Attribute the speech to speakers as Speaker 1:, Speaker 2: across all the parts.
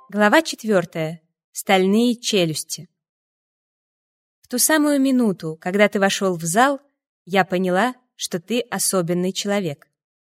Speaker 1: Глава 4. Стальные челюсти. В ту самую минуту, когда ты вошел в зал, я поняла, что ты особенный человек.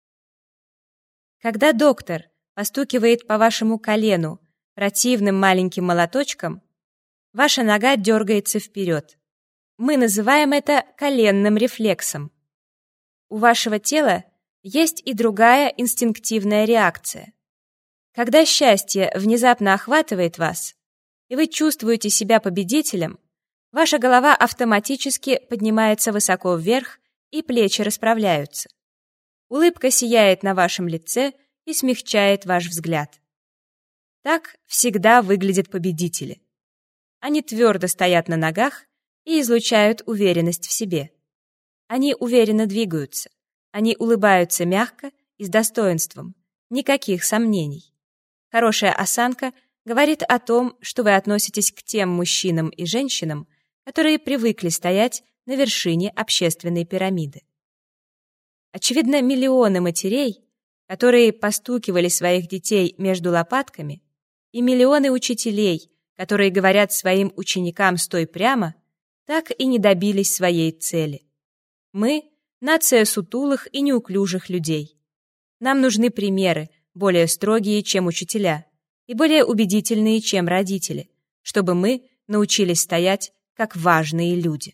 Speaker 1: Когда доктор постукивает по вашему колену противным маленьким молоточком, ваша нога дергается вперед. Мы называем это коленным рефлексом. У вашего тела есть и другая инстинктивная реакция. Когда счастье внезапно охватывает вас, и вы чувствуете себя победителем, ваша голова автоматически поднимается высоко вверх, и плечи расправляются. Улыбка сияет на вашем лице и смягчает ваш взгляд. Так всегда выглядят победители. Они твердо стоят на ногах и излучают уверенность в себе. Они уверенно двигаются. Они улыбаются мягко и с достоинством. Никаких сомнений. Хорошая осанка говорит о том, что вы относитесь к тем мужчинам и женщинам, которые привыкли стоять на вершине общественной пирамиды. Очевидно, миллионы матерей, которые постукивали своих детей между лопатками, и миллионы учителей, которые говорят своим ученикам «стой прямо», так и не добились своей цели. Мы — нация сутулых и неуклюжих людей. Нам нужны примеры, более строгие, чем учителя, и более убедительные, чем родители, чтобы мы научились стоять как важные люди.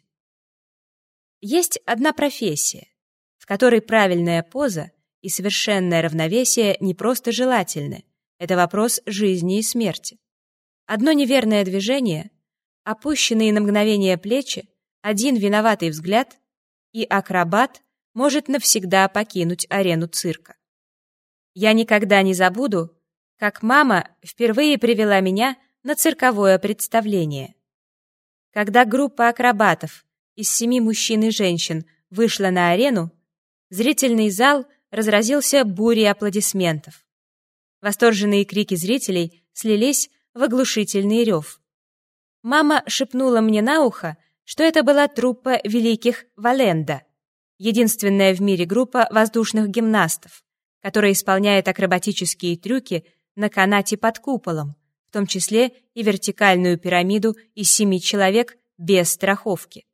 Speaker 1: Есть одна профессия, в которой правильная поза и совершенное равновесие не просто желательны, это вопрос жизни и смерти. Одно неверное движение, опущенные на мгновение плечи, один виноватый взгляд, и акробат может навсегда покинуть арену цирка. Я никогда не забуду, как мама впервые привела меня на цирковое представление. Когда группа акробатов из 7 мужчин и женщин вышла на арену, зрительный зал разразился бурей аплодисментов. Восторженные крики зрителей слились в оглушительный рев. Мама шепнула мне на ухо, что это была труппа великих Валенда, единственная в мире группа воздушных гимнастов, которая исполняет акробатические трюки на канате под куполом, в том числе и вертикальную пирамиду из 7 человек без страховки.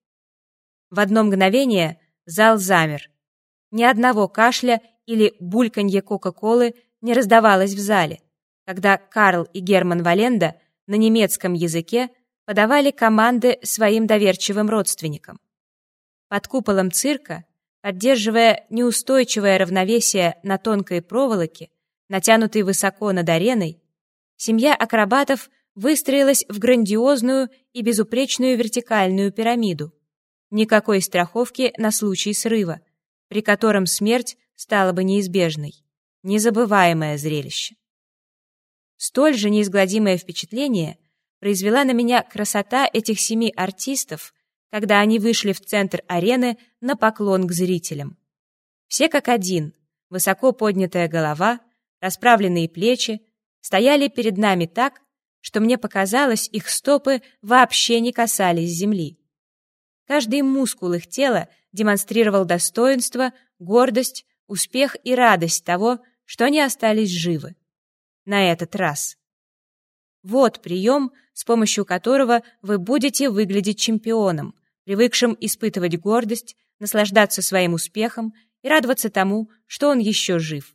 Speaker 1: В одно мгновение зал замер. Ни одного кашля или бульканье Кока-Колы не раздавалось в зале, когда Карл и Герман Валенда на немецком языке подавали команды своим доверчивым родственникам. Под куполом цирка, поддерживая неустойчивое равновесие на тонкой проволоке, натянутой высоко над ареной, семья акробатов выстроилась в грандиозную и безупречную вертикальную пирамиду. Никакой страховки на случай срыва, при котором смерть стала бы неизбежной. Незабываемое зрелище. Столь же неизгладимое впечатление произвела на меня красота этих 7 артистов, когда они вышли в центр арены на поклон к зрителям. Все как один, высоко поднятая голова, расправленные плечи, стояли перед нами так, что мне показалось, их стопы вообще не касались земли. Каждый мускул их тела демонстрировал достоинство, гордость, успех и радость того, что они остались живы. На этот раз. Вот прием, с помощью которого вы будете выглядеть чемпионом, привыкшим испытывать гордость, наслаждаться своим успехом и радоваться тому, что он еще жив.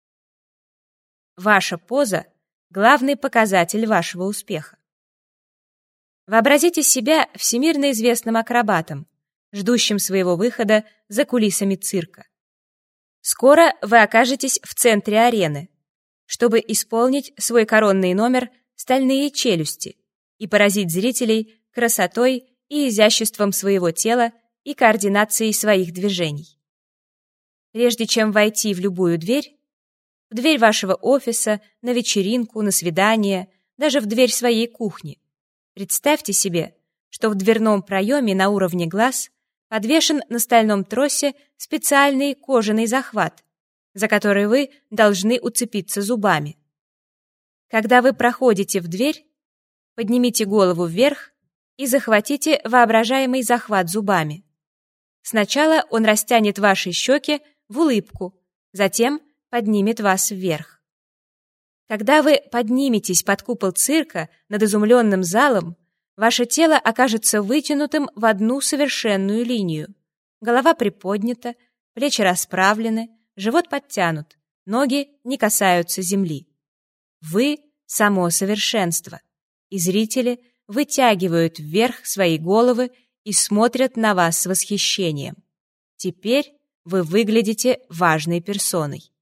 Speaker 1: Ваша поза — главный показатель вашего успеха. Вообразите себя всемирно известным акробатом, ждущим своего выхода за кулисами цирка. Скоро вы окажетесь в центре арены, чтобы исполнить свой коронный номер «Стальные челюсти» и поразить зрителей красотой и изяществом своего тела и координацией своих движений. Прежде чем войти в любую дверь, в дверь вашего офиса, на вечеринку, на свидание, даже в дверь своей кухни, представьте себе, что в дверном проеме на уровне глаз подвешен на стальном тросе специальный кожаный захват, за который вы должны уцепиться зубами. Когда вы проходите в дверь, поднимите голову вверх и захватите воображаемый захват зубами. Сначала он растянет ваши щеки в улыбку, затем поднимет вас вверх. Когда вы подниметесь под купол цирка над изумленным залом, ваше тело окажется вытянутым в одну совершенную линию. Голова приподнята, плечи расправлены, живот подтянут, ноги не касаются земли. Вы — само совершенство, и зрители вытягивают вверх свои головы и смотрят на вас с восхищением. Теперь вы выглядите важной персоной.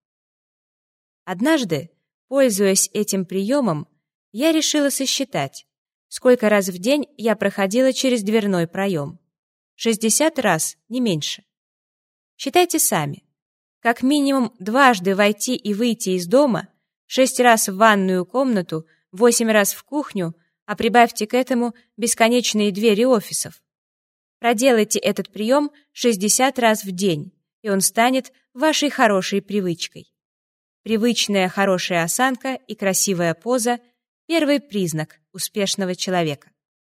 Speaker 1: Однажды, пользуясь этим приемом, я решила сосчитать, сколько раз в день я проходила через дверной проем. 60 раз, не меньше. Считайте сами. Как минимум дважды войти и выйти из дома, 6 раз в ванную комнату, 8 раз в кухню, а прибавьте к этому бесконечные двери офисов. Проделайте этот прием 60 раз в день, и он станет вашей хорошей привычкой. Привычная хорошая осанка и красивая поза – первый признак успешного человека.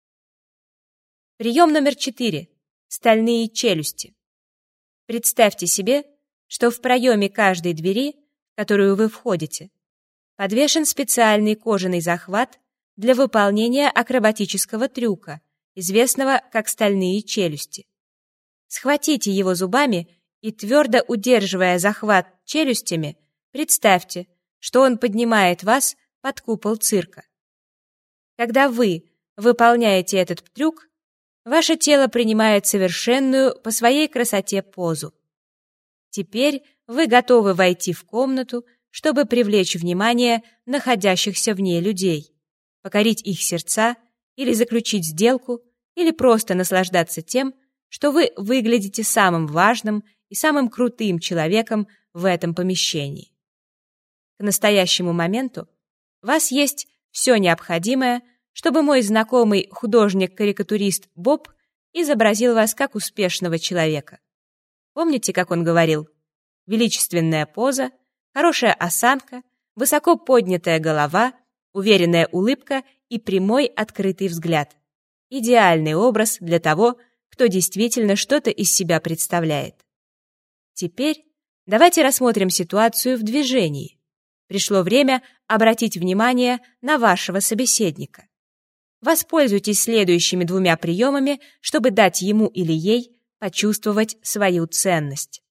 Speaker 1: Прием номер 4. Стальные челюсти. Представьте себе, что в проеме каждой двери, в которую вы входите, подвешен специальный кожаный захват для выполнения акробатического трюка, известного как стальные челюсти. Схватите его зубами и, твердо удерживая захват челюстями, представьте, что он поднимает вас под купол цирка. Когда вы выполняете этот трюк, ваше тело принимает совершенную по своей красоте позу. Теперь вы готовы войти в комнату, чтобы привлечь внимание находящихся в ней людей, покорить их сердца или заключить сделку, или просто наслаждаться тем, что вы выглядите самым важным и самым крутым человеком в этом помещении. К настоящему моменту у вас есть все необходимое, чтобы мой знакомый художник-карикатурист Боб изобразил вас как успешного человека. Помните, как он говорил? Величественная поза, хорошая осанка, высоко поднятая голова, уверенная улыбка и прямой открытый взгляд. Идеальный образ для того, кто действительно что-то из себя представляет. Теперь давайте рассмотрим ситуацию в движении. Пришло время обратить внимание на вашего собеседника. Воспользуйтесь следующими двумя приемами, чтобы дать ему или ей почувствовать свою ценность.